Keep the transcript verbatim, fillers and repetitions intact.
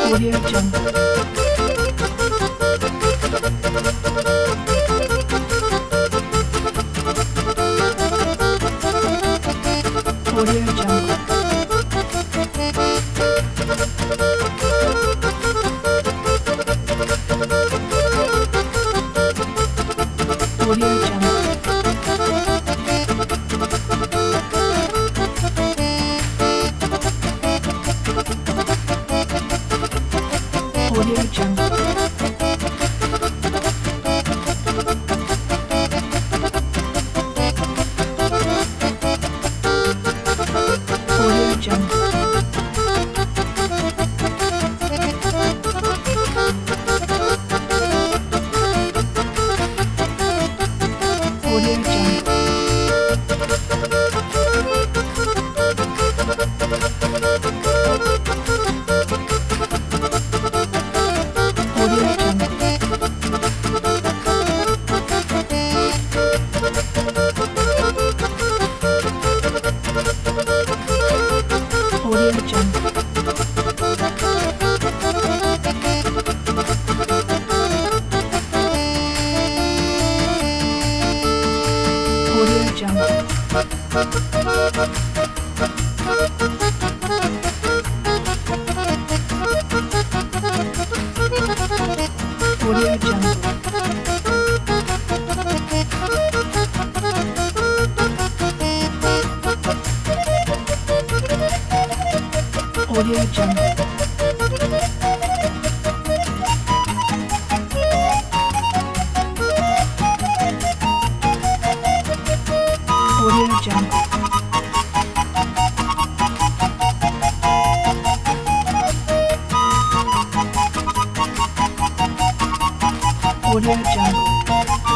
Audio Jungle. Audio Jungle. Audio Jungle. Audio Jungle. Audio Jungle. Audio Jungle. Audio Jungle. Audio Jungle. Audio Jungle. Audio Jungle. Audio Jungle. Audio Jungle. Audio Jungle.